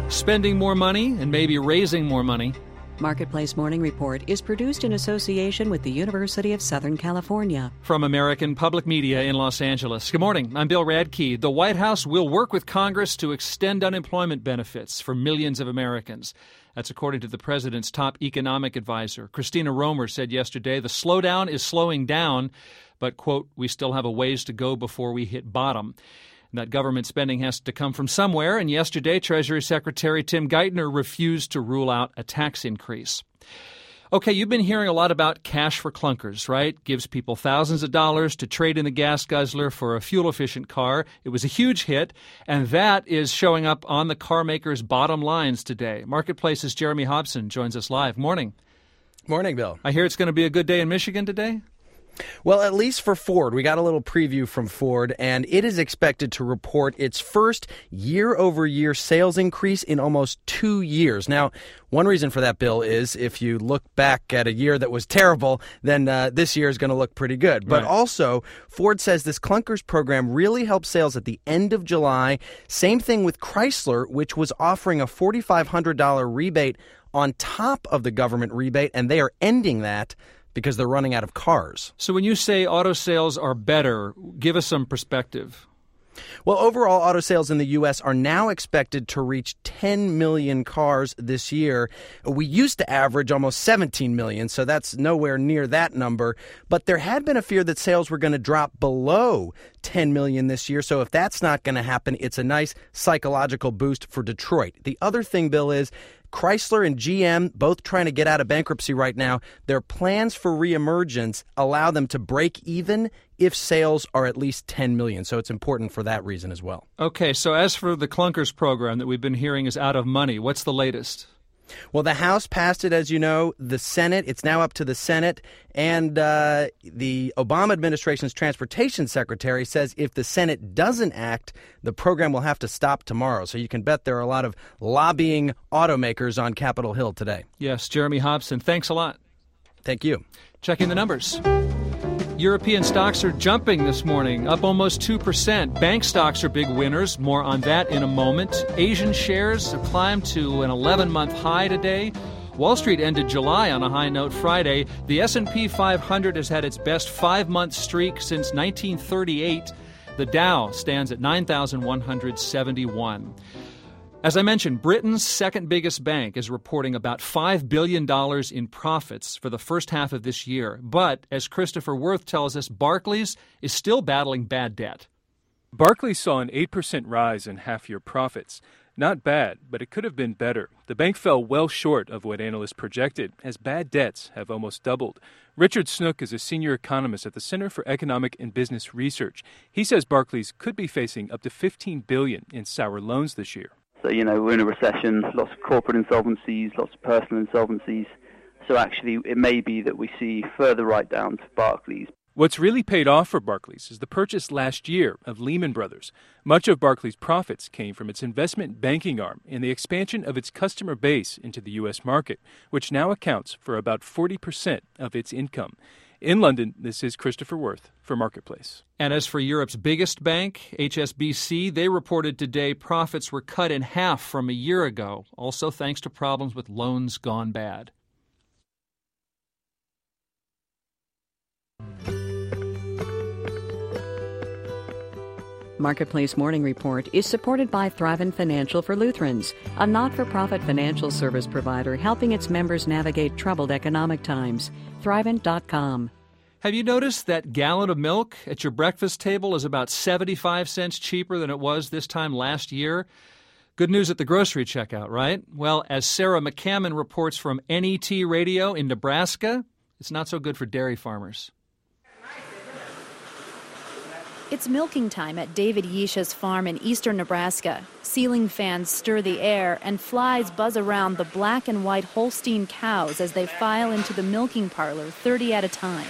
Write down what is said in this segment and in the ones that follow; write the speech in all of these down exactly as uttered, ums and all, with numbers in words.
spending more money and maybe raising more money. Marketplace Morning Report is produced in association with the University of Southern California. From American Public Media in Los Angeles. Good morning. I'm Bill Radke. The White House will work with Congress to extend unemployment benefits for millions of Americans. That's according to the president's top economic advisor. Christina Romer said yesterday the slowdown is slowing down, but, quote, we still have a ways to go before we hit bottom. That government spending has to come from somewhere, and yesterday Treasury Secretary Tim Geithner refused to rule out a tax increase. Okay, you've been hearing a lot about cash for clunkers, right? Gives people thousands of dollars to trade in the gas guzzler for a fuel-efficient car. It was a huge hit, and that is showing up on the car makers' bottom lines today. Marketplace's Jeremy Hobson joins us live. Morning. Morning, Bill. I hear it's going to be a good day in Michigan today? Well, at least for Ford. We got a little preview from Ford, and it is expected to report its first year-over-year sales increase in almost two years. Now, one reason for that, Bill, is if you look back at a year that was terrible, then uh, this year is going to look pretty good. But Right. also, Ford says this clunkers program really helped sales at the end of July. Same thing with Chrysler, which was offering a four thousand five hundred dollars rebate on top of the government rebate, and they are ending that because they're running out of cars. So when you say auto sales are better, give us some perspective. Well, overall, auto sales in the U S are now expected to reach ten million cars this year. We used to average almost seventeen million, so that's nowhere near that number. But there had been a fear that sales were going to drop below ten million this year. So if that's not going to happen, it's a nice psychological boost for Detroit. The other thing, Bill, is Chrysler and G M, both trying to get out of bankruptcy right now, their plans for reemergence allow them to break even if sales are at least ten million. So it's important for that reason as well. Okay, so as for the clunkers program that we've been hearing is out of money, what's the latest? Well, the House passed it, as you know. The Senate, it's now up to the Senate. And uh, the Obama administration's transportation secretary says if the Senate doesn't act, the program will have to stop tomorrow. So you can bet there are a lot of lobbying automakers on Capitol Hill today. Yes, Jeremy Hobson, thanks a lot. Thank you. Checking the numbers. European stocks are jumping this morning, up almost two percent. Bank stocks are big winners. More on that in a moment. Asian shares have climbed to an eleven-month high today. Wall Street ended July on a high note Friday. The S and P five hundred has had its best five-month streak since nineteen thirty-eight. The Dow stands at nine thousand one hundred seventy-one. As I mentioned, Britain's second biggest bank is reporting about five billion dollars in profits for the first half of this year. But, as Christopher Worth tells us, Barclays is still battling bad debt. Barclays saw an eight percent rise in half-year profits. Not bad, but it could have been better. The bank fell well short of what analysts projected, as bad debts have almost doubled. Richard Snook is a senior economist at the Center for Economic and Business Research. He says Barclays could be facing up to fifteen billion dollars in sour loans this year. So, you know, we're in a recession, lots of corporate insolvencies, lots of personal insolvencies. So actually, it may be that we see further write-downs for Barclays. What's really paid off for Barclays is the purchase last year of Lehman Brothers. Much of Barclays' profits came from its investment banking arm and the expansion of its customer base into the U S market, which now accounts for about forty percent of its income. In London, this is Christopher Worth for Marketplace. And as for Europe's biggest bank, H S B C, they reported today profits were cut in half from a year ago, also thanks to problems with loans gone bad. Marketplace Morning Report is supported by Thrivent Financial for Lutherans, a not-for-profit financial service provider helping its members navigate troubled economic times. Thrivent dot com. Have you noticed that gallon of milk at your breakfast table is about seventy-five cents cheaper than it was this time last year? Good news at the grocery checkout, right? Well, as Sarah McCammon reports from N E T Radio in Nebraska, it's not so good for dairy farmers. It's milking time at David Yesha's farm in eastern Nebraska. Ceiling fans stir the air and flies buzz around the black and white Holstein cows as they file into the milking parlor, thirty at a time.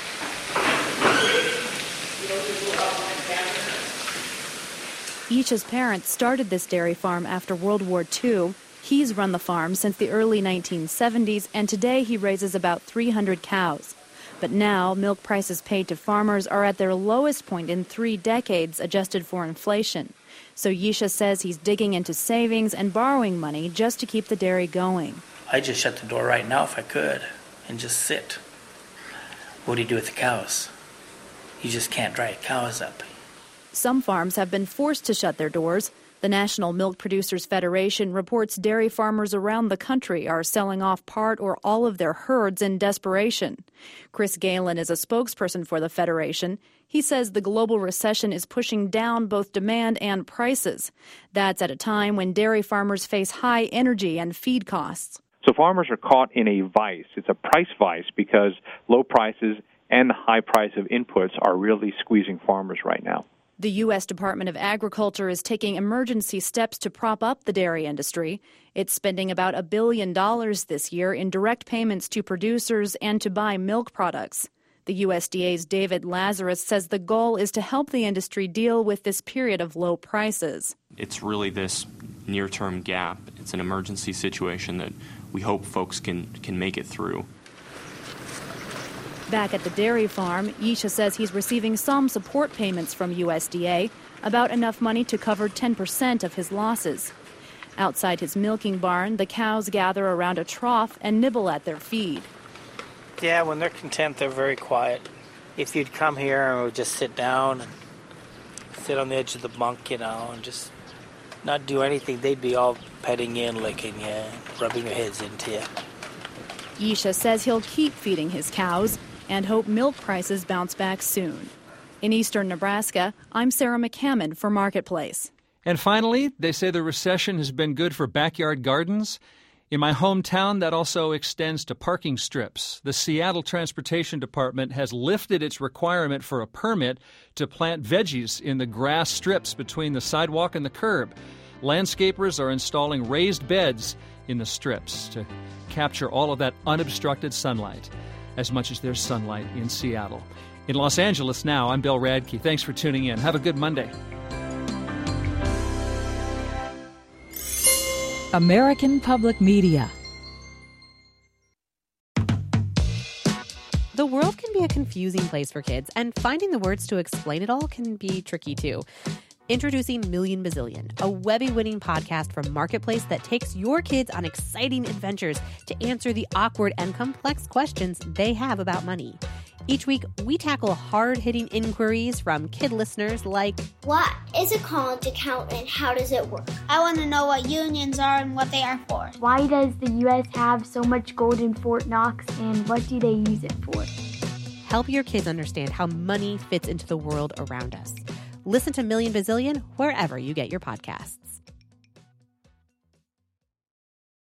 Yesha's parents started this dairy farm after World War Two. He's run the farm since the early nineteen seventies, and today he raises about three hundred cows. But now, milk prices paid to farmers are at their lowest point in three decades, adjusted for inflation. So Yisha says he's digging into savings and borrowing money just to keep the dairy going. I just shut the door right now if I could and just sit. What do you do with the cows? You just can't dry cows up. Some farms have been forced to shut their doors. The National Milk Producers Federation reports dairy farmers around the country are selling off part or all of their herds in desperation. Chris Galen is a spokesperson for the federation. He says the global recession is pushing down both demand and prices. That's at a time when dairy farmers face high energy and feed costs. So farmers are caught in a vice. It's a price vice because low prices and the high price of inputs are really squeezing farmers right now. The U S Department of Agriculture is taking emergency steps to prop up the dairy industry. It's spending about a billion dollars this year in direct payments to producers and to buy milk products. The U S D A's David Lazarus says the goal is to help the industry deal with this period of low prices. It's really this near-term gap. It's an emergency situation that we hope folks can, can make it through. Back at the dairy farm, Yisha says he's receiving some support payments from U S D A, about enough money to cover ten percent of his losses. Outside his milking barn, the cows gather around a trough and nibble at their feed. Yeah, when they're content, they're very quiet. If you'd come here and would just sit down and sit on the edge of the bunk, you know, and just not do anything, they'd be all petting you and licking you, rubbing their heads into you. Yisha says he'll keep feeding his cows and hope milk prices bounce back soon. In eastern Nebraska, I'm Sarah McCammon for Marketplace. And finally, they say the recession has been good for backyard gardens. In my hometown, that also extends to parking strips. The Seattle Transportation Department has lifted its requirement for a permit to plant veggies in the grass strips between the sidewalk and the curb. Landscapers are installing raised beds in the strips to capture all of that unobstructed sunlight, as much as there's sunlight in Seattle. In Los Angeles now, I'm Bill Radke. Thanks for tuning in. Have a good Monday. American Public Media. The world can be a confusing place for kids, and finding the words to explain it all can be tricky too. Introducing Million Bazillion, a Webby-winning podcast from Marketplace that takes your kids on exciting adventures to answer the awkward and complex questions they have about money. Each week, we tackle hard-hitting inquiries from kid listeners like, what is a college account and how does it work? I want to know what unions are and what they are for. Why does the U S have so much gold in Fort Knox and what do they use it for? Help your kids understand how money fits into the world around us. Listen to Million Bazillion wherever you get your podcasts.